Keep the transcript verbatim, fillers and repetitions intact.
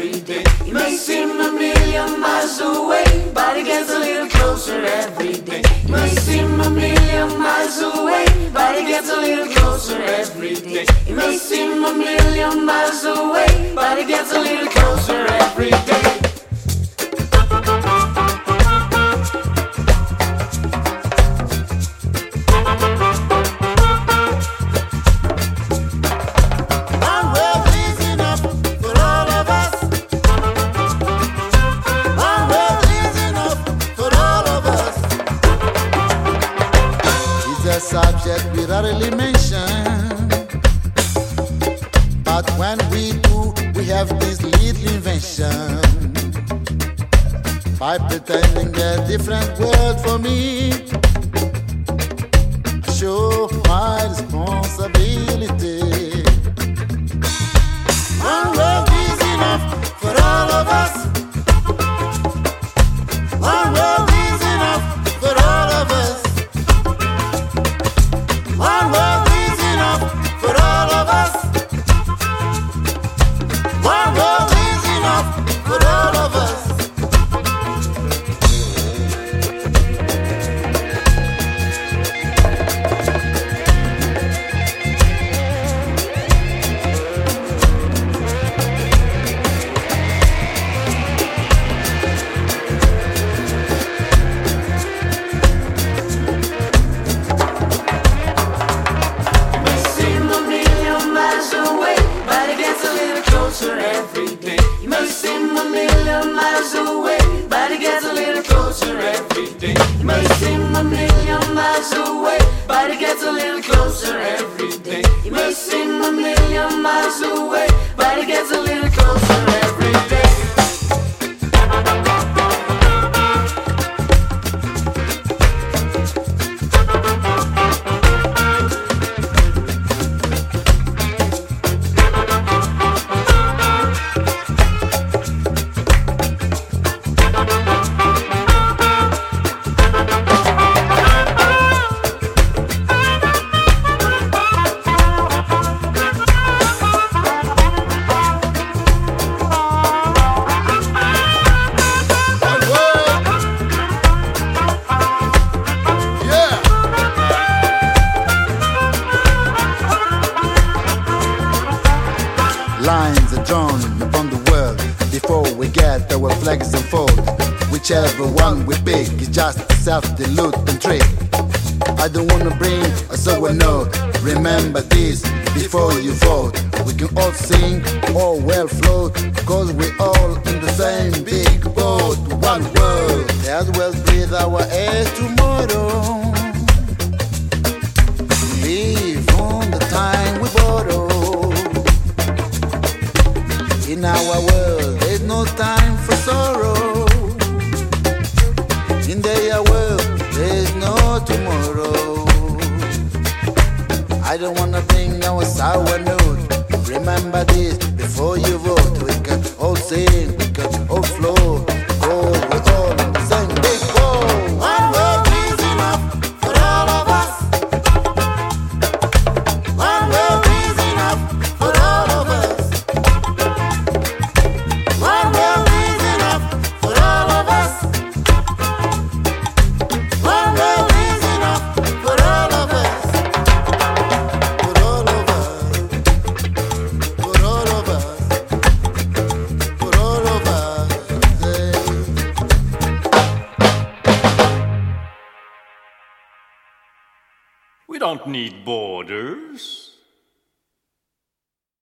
every day. It may seem a million miles away, but it gets a little closer every day. It may seem a million miles away, but it gets a little closer every day. It may seem a million miles away, but it gets a little closer every day. Subject we rarely mention, but when we do, we have this little invention. By pretending a different word for me, I show my responsibility. One word is enough for all of us. One word is enough for all of us. One word is enough for all of us. One word is enough for all of us. Every day. You may seem a million miles away, but it gets a little closer every day. You may seem a million miles away, but it gets a little closer every day. You may seem a million miles away, but it gets a little closer every day. Lines are drawn upon the world before we get our flags unfold. Whichever one we pick is just a self-delude and trick. I don't wanna bring a someone note. Remember this before you vote. We can all sing, all well float, cause we all in the same big boat. One world, as well breathe our air tomorrow. Live on the time we borrow. In our world, there's no time for sorrow. In their world, there's no tomorrow. I don't wanna bring our sour note. Remember this before you vote. We can all sing, we can all flow, cause we're all in the same big boat. One word is enough for all of us. One word is enough for all of us. One word is enough for all of us. One word is enough for all of us. For all of us. For all of us. For all of us. We don't need borders.